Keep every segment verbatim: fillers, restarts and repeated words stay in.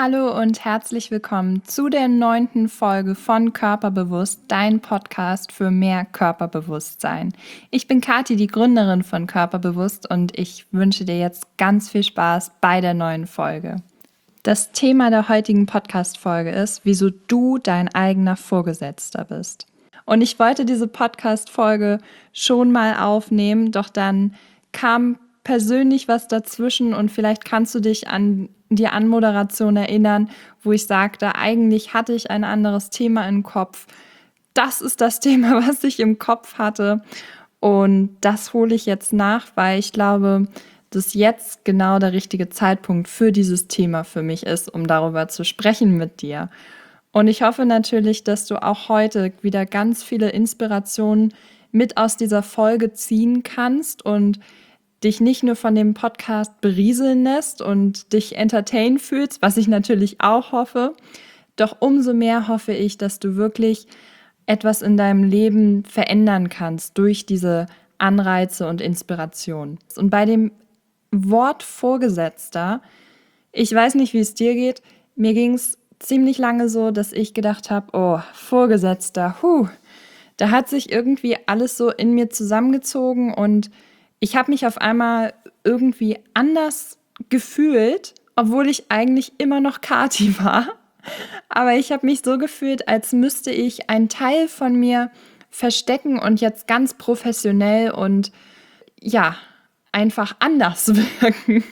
Hallo und herzlich willkommen zu der neunten Folge von Körperbewusst, dein Podcast für mehr Körperbewusstsein. Ich bin Kathi, die Gründerin von Körperbewusst, und ich wünsche dir jetzt ganz viel Spaß bei der neuen Folge. Das Thema der heutigen Podcast-Folge ist, wieso du dein eigener Vorgesetzter bist. Und ich wollte diese Podcast-Folge schon mal aufnehmen, doch dann kam persönlich was dazwischen und vielleicht kannst du dich an die Anmoderation erinnern, wo ich sagte, eigentlich hatte ich ein anderes Thema im Kopf. Das ist das Thema, was ich im Kopf hatte, und das hole ich jetzt nach, weil ich glaube, dass jetzt genau der richtige Zeitpunkt für dieses Thema für mich ist, um darüber zu sprechen mit dir. Und ich hoffe natürlich, dass du auch heute wieder ganz viele Inspirationen mit aus dieser Folge ziehen kannst und dich nicht nur von dem Podcast berieseln lässt und dich entertain fühlst, was ich natürlich auch hoffe. Doch umso mehr hoffe ich, dass du wirklich etwas in deinem Leben verändern kannst durch diese Anreize und Inspiration. Und bei dem Wort Vorgesetzter, ich weiß nicht, wie es dir geht, mir ging es ziemlich lange so, dass ich gedacht habe, oh, Vorgesetzter, huh, da hat sich irgendwie alles so in mir zusammengezogen und ich habe mich auf einmal irgendwie anders gefühlt, obwohl ich eigentlich immer noch Kathi war. Aber ich habe mich so gefühlt, als müsste ich einen Teil von mir verstecken und jetzt ganz professionell und ja, einfach anders wirken.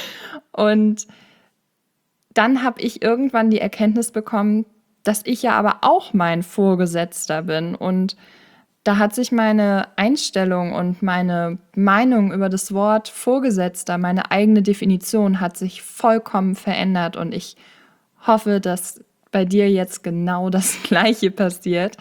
Und dann habe ich irgendwann die Erkenntnis bekommen, dass ich ja aber auch mein Vorgesetzter bin. Und da hat sich meine Einstellung und meine Meinung über das Wort Vorgesetzter, meine eigene Definition, hat sich vollkommen verändert. Und ich hoffe, dass bei dir jetzt genau das Gleiche passiert.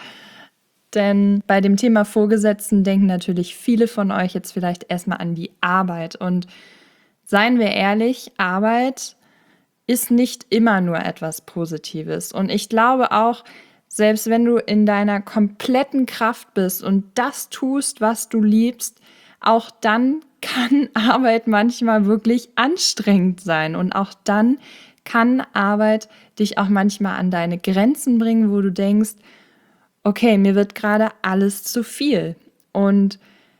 Denn bei dem Thema Vorgesetzten denken natürlich viele von euch jetzt vielleicht erstmal an die Arbeit. Und seien wir ehrlich, Arbeit ist nicht immer nur etwas Positives. Und ich glaube auch, selbst wenn du in deiner kompletten Kraft bist und das tust, was du liebst, auch dann kann Arbeit manchmal wirklich anstrengend sein. Und auch dann kann Arbeit dich auch manchmal an deine Grenzen bringen, wo du denkst, okay, mir wird gerade alles zu viel. Und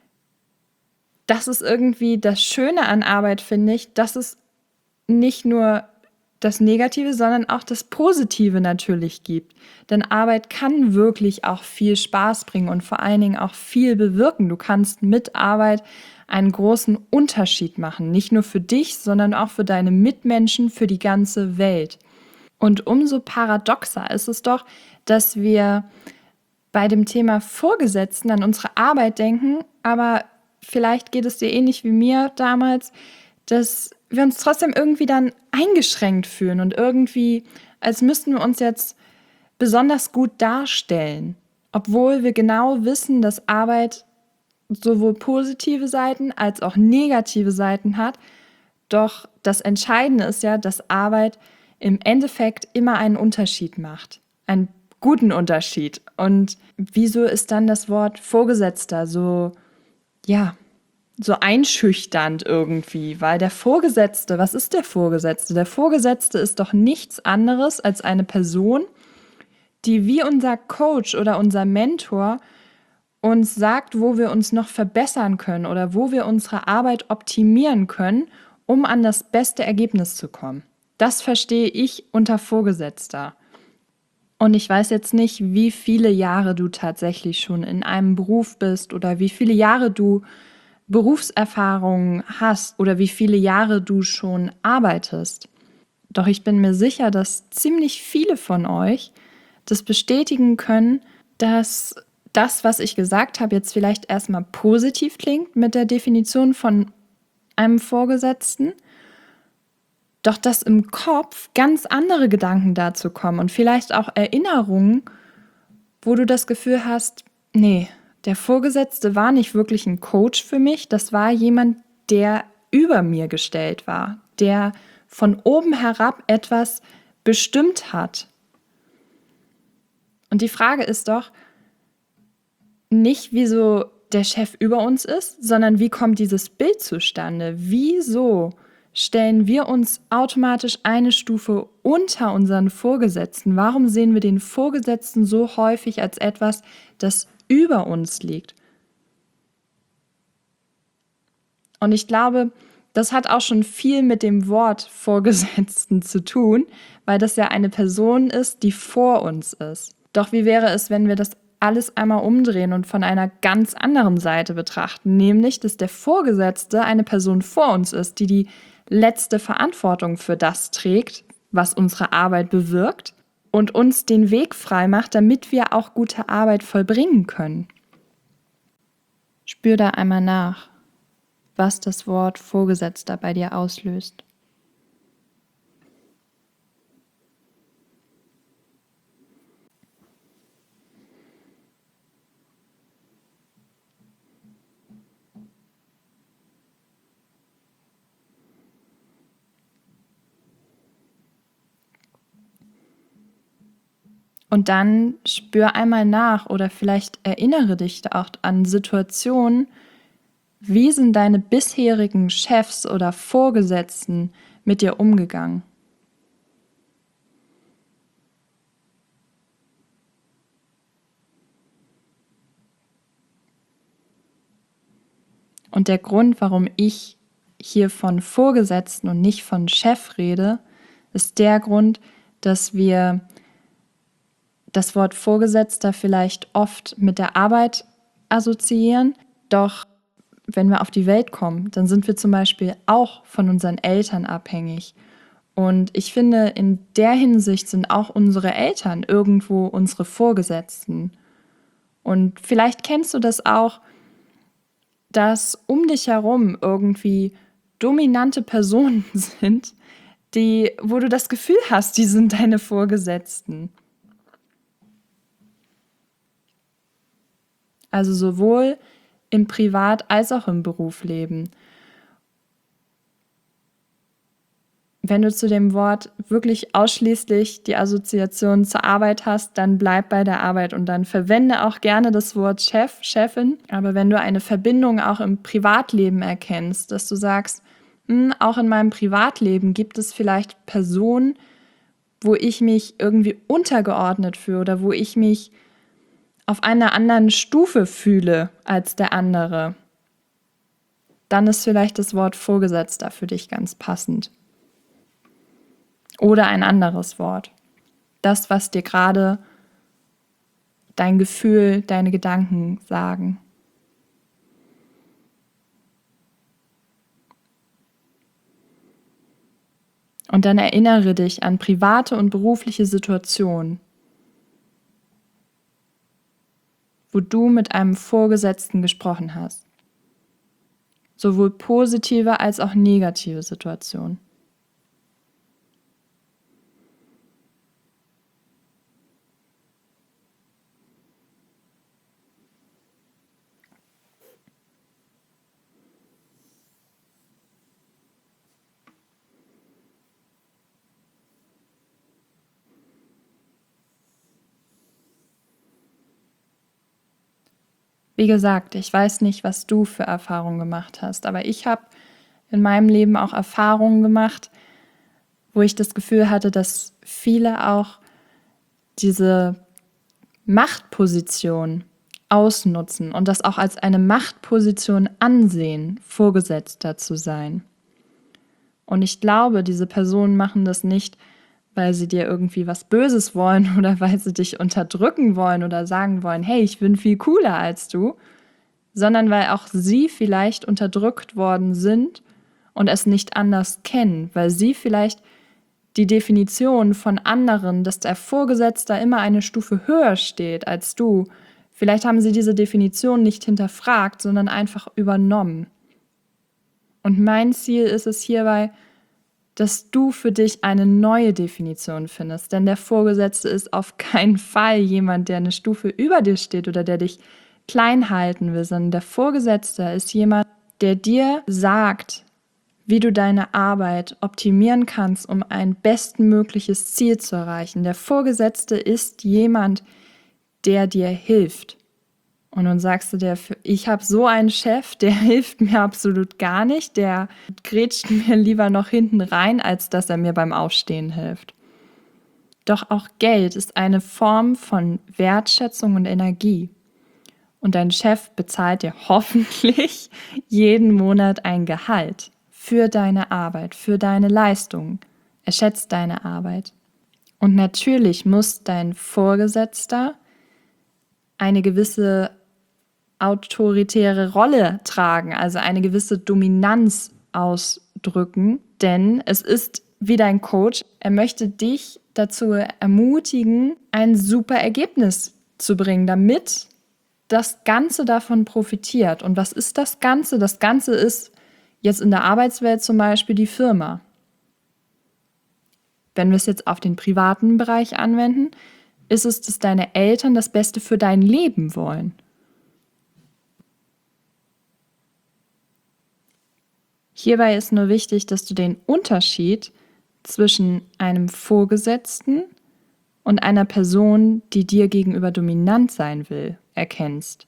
das ist irgendwie das Schöne an Arbeit, finde ich, dass es nicht nur das Negative, sondern auch das Positive natürlich gibt. Denn Arbeit kann wirklich auch viel Spaß bringen und vor allen Dingen auch viel bewirken. Du kannst mit Arbeit einen großen Unterschied machen. Nicht nur für dich, sondern auch für deine Mitmenschen, für die ganze Welt. Und umso paradoxer ist es doch, dass wir bei dem Thema Vorgesetzten an unsere Arbeit denken, aber vielleicht geht es dir ähnlich wie mir damals, dass wir uns trotzdem irgendwie dann eingeschränkt fühlen und irgendwie, als müssten wir uns jetzt besonders gut darstellen, obwohl wir genau wissen, dass Arbeit sowohl positive Seiten als auch negative Seiten hat. Doch das Entscheidende ist ja, dass Arbeit im Endeffekt immer einen Unterschied macht, einen guten Unterschied. Und wieso ist dann das Wort Vorgesetzter so, ja, so einschüchternd irgendwie, weil der Vorgesetzte, was ist der Vorgesetzte? Der Vorgesetzte ist doch nichts anderes als eine Person, die wie unser Coach oder unser Mentor uns sagt, wo wir uns noch verbessern können oder wo wir unsere Arbeit optimieren können, um an das beste Ergebnis zu kommen. Das verstehe ich unter Vorgesetzter. Und ich weiß jetzt nicht, wie viele Jahre du tatsächlich schon in einem Beruf bist oder wie viele Jahre du Berufserfahrung hast oder wie viele Jahre du schon arbeitest. Doch ich bin mir sicher, dass ziemlich viele von euch das bestätigen können, dass das, was ich gesagt habe, jetzt vielleicht erstmal positiv klingt mit der Definition von einem Vorgesetzten, doch dass im Kopf ganz andere Gedanken dazu kommen und vielleicht auch Erinnerungen, wo du das Gefühl hast, nee, der Vorgesetzte war nicht wirklich ein Coach für mich, das war jemand, der über mir gestellt war, der von oben herab etwas bestimmt hat. Und die Frage ist doch nicht, wieso der Chef über uns ist, sondern wie kommt dieses Bild zustande? Wieso stellen wir uns automatisch eine Stufe unter unseren Vorgesetzten? Warum sehen wir den Vorgesetzten so häufig als etwas, das über uns liegt? Und ich glaube, das hat auch schon viel mit dem Wort Vorgesetzten zu tun, weil das ja eine Person ist, die vor uns ist. Doch wie wäre es, wenn wir das alles einmal umdrehen und von einer ganz anderen Seite betrachten, nämlich, dass der Vorgesetzte eine Person vor uns ist, die die letzte Verantwortung für das trägt, was unsere Arbeit bewirkt und uns den Weg frei macht, damit wir auch gute Arbeit vollbringen können. Spür da einmal nach, was das Wort Vorgesetzter bei dir auslöst. Und dann spür einmal nach oder vielleicht erinnere dich auch an Situationen, wie sind deine bisherigen Chefs oder Vorgesetzten mit dir umgegangen? Und der Grund, warum ich hier von Vorgesetzten und nicht von Chef rede, ist der Grund, dass wir das Wort Vorgesetzter vielleicht oft mit der Arbeit assoziieren. Doch wenn wir auf die Welt kommen, dann sind wir zum Beispiel auch von unseren Eltern abhängig. Und ich finde, in der Hinsicht sind auch unsere Eltern irgendwo unsere Vorgesetzten. Und vielleicht kennst du das auch, dass um dich herum irgendwie dominante Personen sind, die, wo du das Gefühl hast, die sind deine Vorgesetzten. Also sowohl im Privat- als auch im Berufsleben. Wenn du zu dem Wort wirklich ausschließlich die Assoziation zur Arbeit hast, dann bleib bei der Arbeit und dann verwende auch gerne das Wort Chef, Chefin. Aber wenn du eine Verbindung auch im Privatleben erkennst, dass du sagst, hm, auch in meinem Privatleben gibt es vielleicht Personen, wo ich mich irgendwie untergeordnet fühle oder wo ich mich auf einer anderen Stufe fühle als der andere, dann ist vielleicht das Wort Vorgesetzter für dich ganz passend. Oder ein anderes Wort. Das, was dir gerade dein Gefühl, deine Gedanken sagen. Und dann erinnere dich an private und berufliche Situationen, wo du mit einem Vorgesetzten gesprochen hast. Sowohl positive als auch negative Situationen. Wie gesagt, ich weiß nicht, was du für Erfahrungen gemacht hast, aber ich habe in meinem Leben auch Erfahrungen gemacht, wo ich das Gefühl hatte, dass viele auch diese Machtposition ausnutzen und das auch als eine Machtposition ansehen, Vorgesetzter zu sein. Und ich glaube, diese Personen machen das nicht, weil sie dir irgendwie was Böses wollen oder weil sie dich unterdrücken wollen oder sagen wollen, hey, ich bin viel cooler als du, sondern weil auch sie vielleicht unterdrückt worden sind und es nicht anders kennen, weil sie vielleicht die Definition von anderen, dass der Vorgesetzte immer eine Stufe höher steht als du, vielleicht haben sie diese Definition nicht hinterfragt, sondern einfach übernommen. Und mein Ziel ist es hierbei, dass du für dich eine neue Definition findest. Denn der Vorgesetzte ist auf keinen Fall jemand, der eine Stufe über dir steht oder der dich klein halten will, sondern der Vorgesetzte ist jemand, der dir sagt, wie du deine Arbeit optimieren kannst, um ein bestmögliches Ziel zu erreichen. Der Vorgesetzte ist jemand, der dir hilft. Und dann sagst du dir, ich habe so einen Chef, der hilft mir absolut gar nicht, der grätscht mir lieber noch hinten rein, als dass er mir beim Aufstehen hilft. Doch auch Geld ist eine Form von Wertschätzung und Energie. Und dein Chef bezahlt dir hoffentlich jeden Monat ein Gehalt für deine Arbeit, für deine Leistung. Er schätzt deine Arbeit. Und natürlich muss dein Vorgesetzter eine gewisse autoritäre Rolle tragen, also eine gewisse Dominanz ausdrücken, denn es ist wie dein Coach, er möchte dich dazu ermutigen, ein super Ergebnis zu bringen, damit das Ganze davon profitiert. Und was ist das Ganze? Das Ganze ist jetzt in der Arbeitswelt zum Beispiel die Firma. Wenn wir es jetzt auf den privaten Bereich anwenden, ist es, dass deine Eltern das Beste für dein Leben wollen. Hierbei ist nur wichtig, dass du den Unterschied zwischen einem Vorgesetzten und einer Person, die dir gegenüber dominant sein will, erkennst.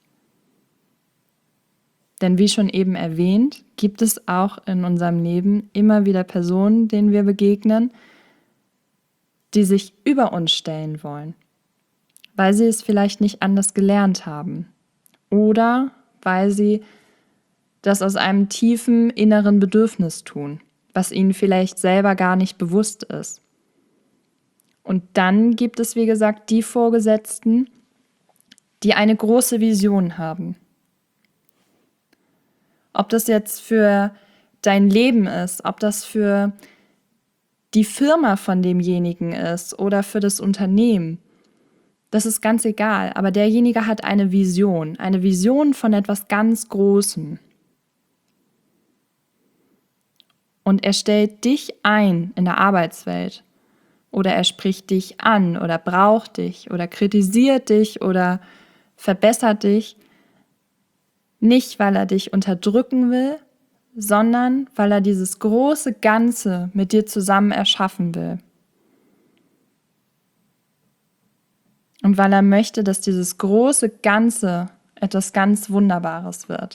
Denn wie schon eben erwähnt, gibt es auch in unserem Leben immer wieder Personen, denen wir begegnen, die sich über uns stellen wollen, weil sie es vielleicht nicht anders gelernt haben oder weil sie das aus einem tiefen inneren Bedürfnis tun, was ihnen vielleicht selber gar nicht bewusst ist. Und dann gibt es, wie gesagt, die Vorgesetzten, die eine große Vision haben. Ob das jetzt für dein Leben ist, ob das für die Firma von demjenigen ist oder für das Unternehmen, das ist ganz egal. Aber derjenige hat eine Vision, eine Vision von etwas ganz Großem. Und er stellt dich ein in der Arbeitswelt. Oder er spricht dich an oder braucht dich oder kritisiert dich oder verbessert dich. Nicht, weil er dich unterdrücken will, sondern weil er dieses große Ganze mit dir zusammen erschaffen will. Und weil er möchte, dass dieses große Ganze etwas ganz Wunderbares wird.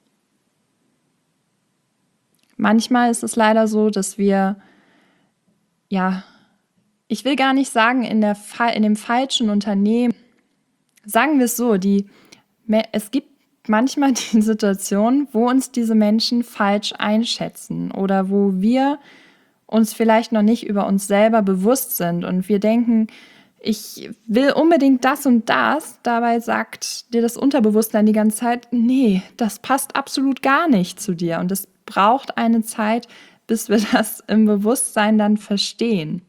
Manchmal ist es leider so, dass wir, ja, ich will gar nicht sagen, in, der, in dem falschen Unternehmen, sagen wir es so, die, es gibt manchmal die Situation, wo uns diese Menschen falsch einschätzen oder wo wir uns vielleicht noch nicht über uns selber bewusst sind und wir denken, ich will unbedingt das und das, dabei sagt dir das Unterbewusstsein die ganze Zeit, nee, das passt absolut gar nicht zu dir und es braucht eine Zeit, bis wir das im Bewusstsein dann verstehen.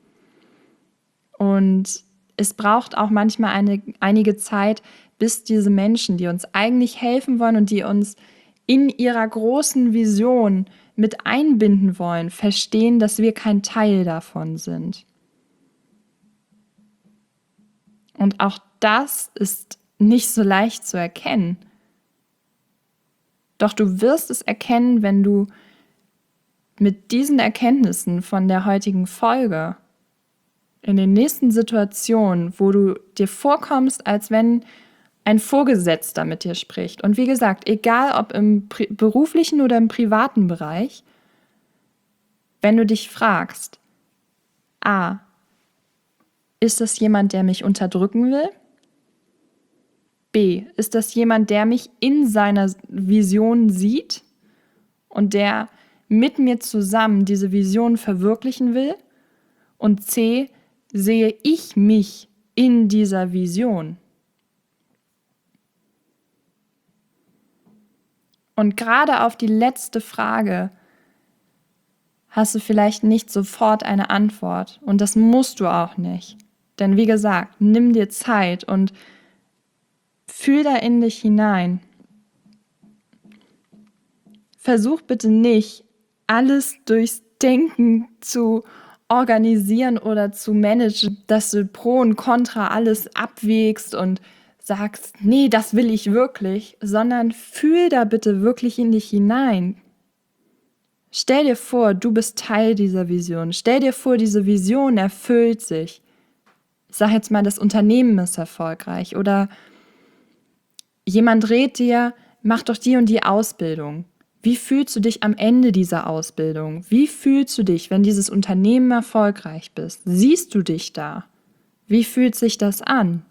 Und es braucht auch manchmal eine, einige Zeit, bis diese Menschen, die uns eigentlich helfen wollen und die uns in ihrer großen Vision mit einbinden wollen, verstehen, dass wir kein Teil davon sind. Und auch das ist nicht so leicht zu erkennen. Doch du wirst es erkennen, wenn du mit diesen Erkenntnissen von der heutigen Folge in den nächsten Situationen, wo du dir vorkommst, als wenn ein Vorgesetzter mit dir spricht. Und wie gesagt, egal ob im pri- beruflichen oder im privaten Bereich, wenn du dich fragst, a, ist das jemand, der mich unterdrücken will? B, ist das jemand, der mich in seiner Vision sieht und der mit mir zusammen diese Vision verwirklichen will? Und C, sehe ich mich in dieser Vision? Und gerade auf die letzte Frage hast du vielleicht nicht sofort eine Antwort. Und das musst du auch nicht. Denn wie gesagt, nimm dir Zeit und fühl da in dich hinein. Versuch bitte nicht, alles durchs Denken zu organisieren oder zu managen, dass du Pro und Contra alles abwägst und sagst, nee, das will ich wirklich, sondern fühl da bitte wirklich in dich hinein. Stell dir vor, du bist Teil dieser Vision. Stell dir vor, diese Vision erfüllt sich. Ich sage jetzt mal, das Unternehmen ist erfolgreich oder Jemand rät dir, mach doch die und die Ausbildung. Wie fühlst du dich am Ende dieser Ausbildung? Wie fühlst du dich, wenn dieses Unternehmen erfolgreich bist? Siehst du dich da? Wie fühlt sich das an?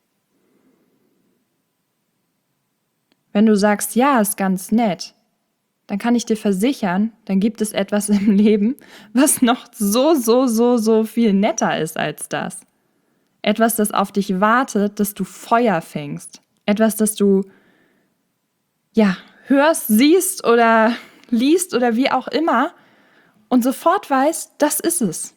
Wenn du sagst, ja, ist ganz nett, dann kann ich dir versichern, dann gibt es etwas im Leben, was noch so, so, so, so viel netter ist als das. Etwas, das auf dich wartet, dass du Feuer fängst. Etwas, das du, ja, hörst, siehst oder liest oder wie auch immer und sofort weißt, das ist es.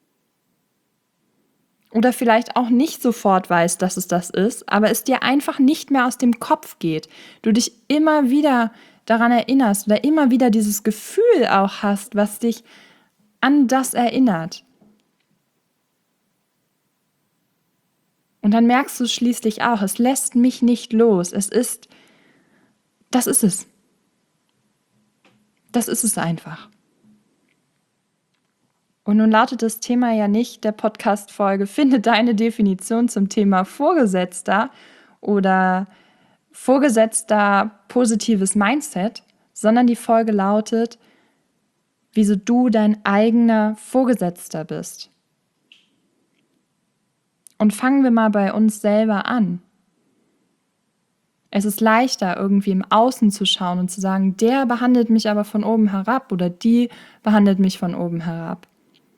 Oder vielleicht auch nicht sofort weißt, dass es das ist, aber es dir einfach nicht mehr aus dem Kopf geht. Du dich immer wieder daran erinnerst oder immer wieder dieses Gefühl auch hast, was dich an das erinnert. Und dann merkst du schließlich auch, es lässt mich nicht los. Es ist, das ist es. Das ist es einfach. Und nun lautet das Thema ja nicht der Podcast-Folge, finde deine Definition zum Thema Vorgesetzter oder Vorgesetzter positives Mindset, sondern die Folge lautet, wieso du dein eigener Vorgesetzter bist. Und fangen wir mal bei uns selber an. Es ist leichter, irgendwie im Außen zu schauen und zu sagen, der behandelt mich aber von oben herab oder die behandelt mich von oben herab.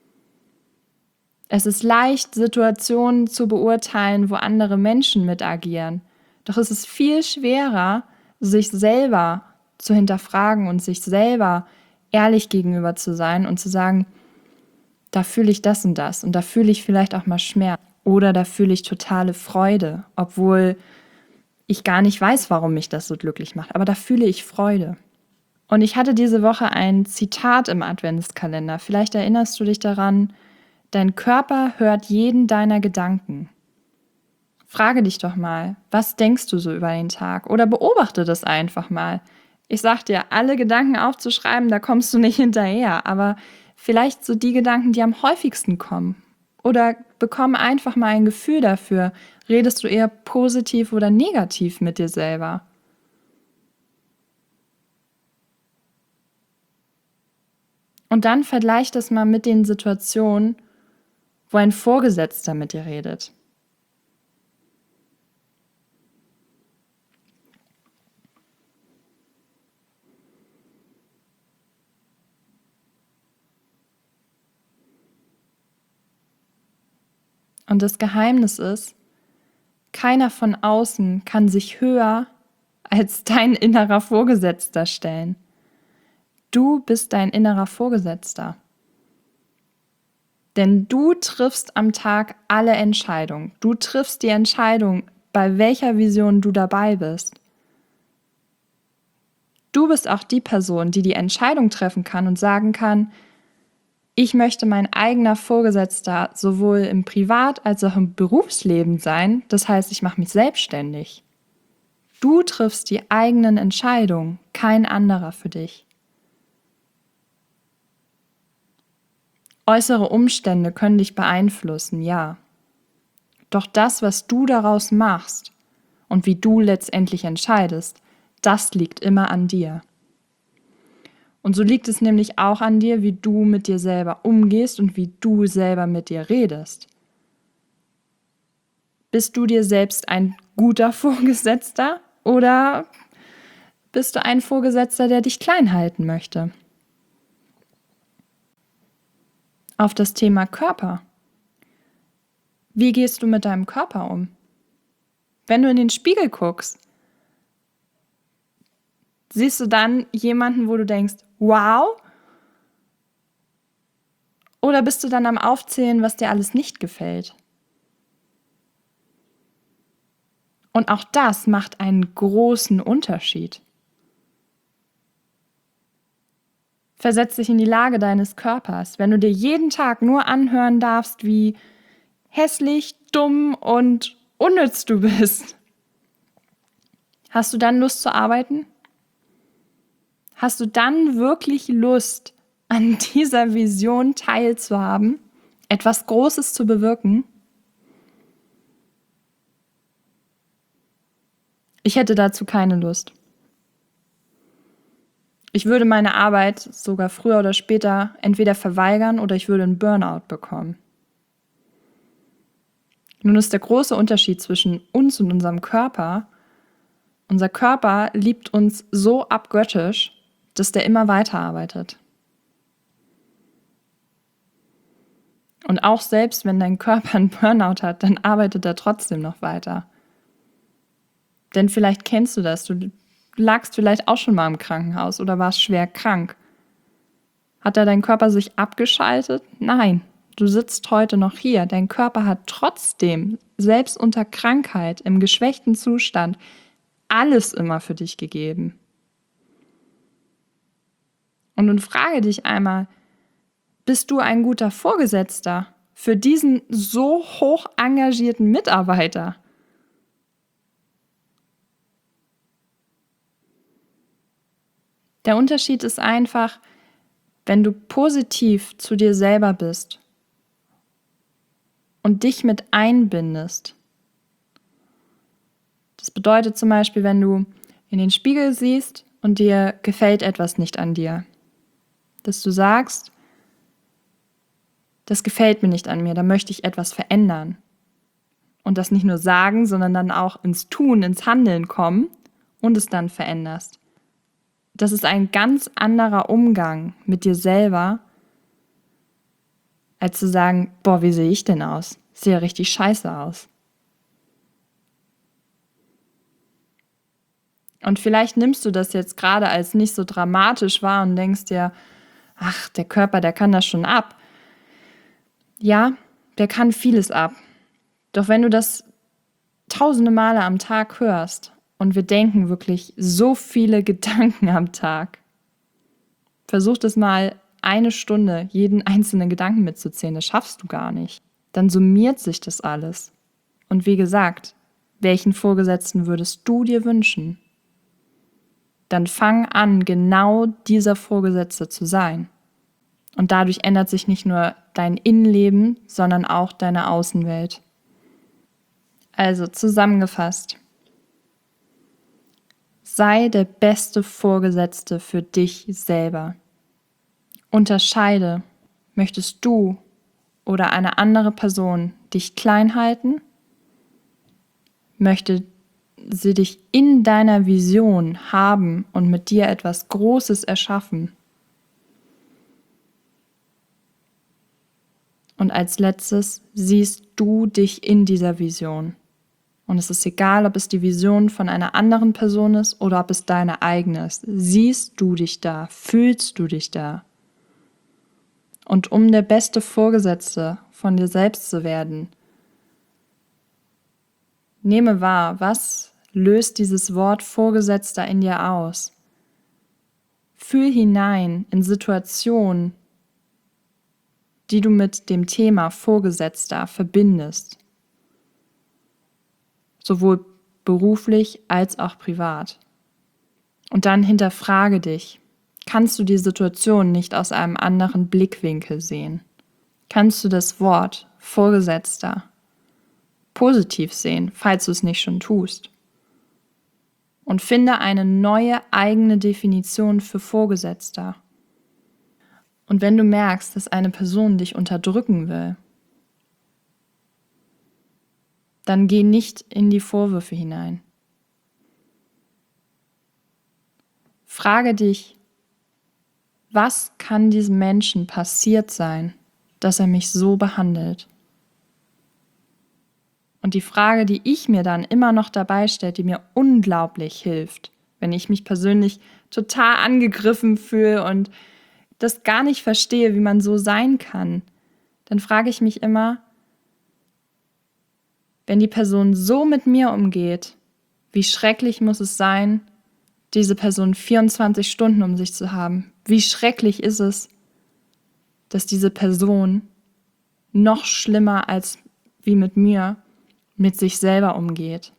Es ist leicht, Situationen zu beurteilen, wo andere Menschen mit agieren. Doch es ist viel schwerer, sich selber zu hinterfragen und sich selber ehrlich gegenüber zu sein und zu sagen, da fühle ich das und das und da fühle ich vielleicht auch mal Schmerz oder da fühle ich totale Freude, obwohl ich gar nicht weiß, warum mich das so glücklich macht, aber da fühle ich Freude. Und ich hatte diese Woche ein Zitat im Adventskalender. Vielleicht erinnerst du dich daran, dein Körper hört jeden deiner Gedanken. Frage dich doch mal, was denkst du so über den Tag? Oder beobachte das einfach mal. Ich sag dir, alle Gedanken aufzuschreiben, da kommst du nicht hinterher. Aber vielleicht so die Gedanken, die am häufigsten kommen. Oder bekomm einfach mal ein Gefühl dafür. Redest du eher positiv oder negativ mit dir selber? Und dann vergleich das mal mit den Situationen, wo ein Vorgesetzter mit dir redet. Und das Geheimnis ist, keiner von außen kann sich höher als dein innerer Vorgesetzter stellen. Du bist dein innerer Vorgesetzter. Denn du triffst am Tag alle Entscheidungen. Du triffst die Entscheidung, bei welcher Vision du dabei bist. Du bist auch die Person, die die Entscheidung treffen kann und sagen kann, ich möchte mein eigener Vorgesetzter sowohl im Privat- als auch im Berufsleben sein. Das heißt, ich mache mich selbstständig. Du triffst die eigenen Entscheidungen, kein anderer für dich. Äußere Umstände können dich beeinflussen, ja. Doch das, was du daraus machst und wie du letztendlich entscheidest, das liegt immer an dir. Und so liegt es nämlich auch an dir, wie du mit dir selber umgehst und wie du selber mit dir redest. Bist du dir selbst ein guter Vorgesetzter oder bist du ein Vorgesetzter, der dich klein halten möchte? Auf das Thema Körper. Wie gehst du mit deinem Körper um? Wenn du in den Spiegel guckst, siehst du dann jemanden, wo du denkst, wow? Oder bist du dann am Aufzählen, was dir alles nicht gefällt? Und auch das macht einen großen Unterschied. Versetz dich in die Lage deines Körpers. Wenn du dir jeden Tag nur anhören darfst, wie hässlich, dumm und unnütz du bist, hast du dann Lust zu arbeiten? Hast du dann wirklich Lust, an dieser Vision teilzuhaben, etwas Großes zu bewirken? Ich hätte dazu keine Lust. Ich würde meine Arbeit sogar früher oder später entweder verweigern oder ich würde einen Burnout bekommen. Nun ist der große Unterschied zwischen uns und unserem Körper: Unser Körper liebt uns so abgöttisch, dass der immer weiterarbeitet. Und auch selbst wenn dein Körper einen Burnout hat, dann arbeitet er trotzdem noch weiter. Denn vielleicht kennst du das, du lagst vielleicht auch schon mal im Krankenhaus oder warst schwer krank. Hat da dein Körper sich abgeschaltet? Nein, du sitzt heute noch hier. Dein Körper hat trotzdem, selbst unter Krankheit, im geschwächten Zustand, alles immer für dich gegeben. Und nun frage dich einmal, bist du ein guter Vorgesetzter für diesen so hoch engagierten Mitarbeiter? Der Unterschied ist einfach, wenn du positiv zu dir selber bist und dich mit einbindest. Das bedeutet zum Beispiel, wenn du in den Spiegel siehst und dir gefällt etwas nicht an dir, dass du sagst, das gefällt mir nicht an mir, da möchte ich etwas verändern. Und das nicht nur sagen, sondern dann auch ins Tun, ins Handeln kommen und es dann veränderst. Das ist ein ganz anderer Umgang mit dir selber, als zu sagen, boah, wie sehe ich denn aus? Ich sehe ja richtig scheiße aus. Und vielleicht nimmst du das jetzt gerade als nicht so dramatisch wahr und denkst dir, ach, der Körper, der kann das schon ab. Ja, der kann vieles ab. Doch wenn du das tausende Male am Tag hörst, und wir denken wirklich so viele Gedanken am Tag, versuch das mal eine Stunde, jeden einzelnen Gedanken mitzuzählen, das schaffst du gar nicht. Dann summiert sich das alles. Und wie gesagt, welchen Vorgesetzten würdest du dir wünschen? Dann fang an, genau dieser Vorgesetzte zu sein. Und dadurch ändert sich nicht nur dein Innenleben, sondern auch deine Außenwelt. Also zusammengefasst: Sei der beste Vorgesetzte für dich selber. Unterscheide, möchtest du oder eine andere Person dich klein halten? Möchte sie dich in deiner Vision haben und mit dir etwas Großes erschaffen? Und als letztes, siehst du dich in dieser Vision? Und es ist egal, ob es die Vision von einer anderen Person ist oder ob es deine eigene ist. Siehst du dich da? Fühlst du dich da? Und um der beste Vorgesetzte von dir selbst zu werden, nehme wahr, was löst dieses Wort Vorgesetzter in dir aus? Fühl hinein in Situationen, die du mit dem Thema Vorgesetzter verbindest. Sowohl beruflich als auch privat. Und dann hinterfrage dich, kannst du die Situation nicht aus einem anderen Blickwinkel sehen? Kannst du das Wort Vorgesetzter positiv sehen, falls du es nicht schon tust? Und finde eine neue eigene Definition für Vorgesetzter. Und wenn du merkst, dass eine Person dich unterdrücken will, dann geh nicht in die Vorwürfe hinein. Frage dich, was kann diesem Menschen passiert sein, dass er mich so behandelt? Und die Frage, die ich mir dann immer noch dabei stelle, die mir unglaublich hilft, wenn ich mich persönlich total angegriffen fühle und das gar nicht verstehe, wie man so sein kann, dann frage ich mich immer, wenn die Person so mit mir umgeht, wie schrecklich muss es sein, diese Person vierundzwanzig Stunden um sich zu haben? Wie schrecklich ist es, dass diese Person noch schlimmer als wie mit mir mit sich selber umgeht?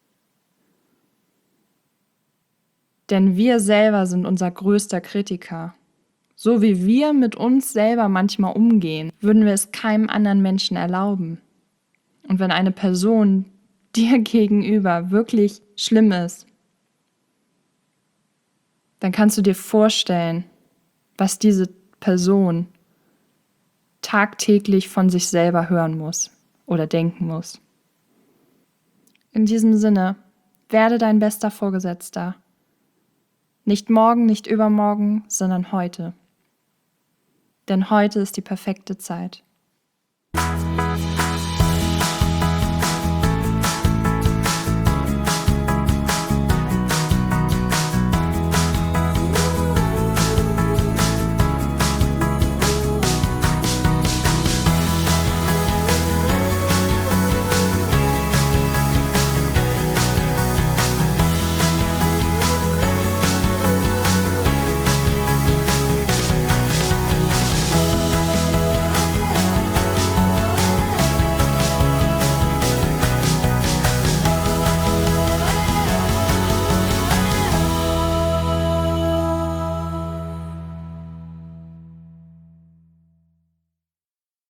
Denn wir selber sind unser größter Kritiker. So wie wir mit uns selber manchmal umgehen, würden wir es keinem anderen Menschen erlauben. Und wenn eine Person dir gegenüber wirklich schlimm ist, dann kannst du dir vorstellen, was diese Person tagtäglich von sich selber hören muss oder denken muss. In diesem Sinne, werde dein bester Vorgesetzter. Nicht morgen, nicht übermorgen, sondern heute. Denn heute ist die perfekte Zeit.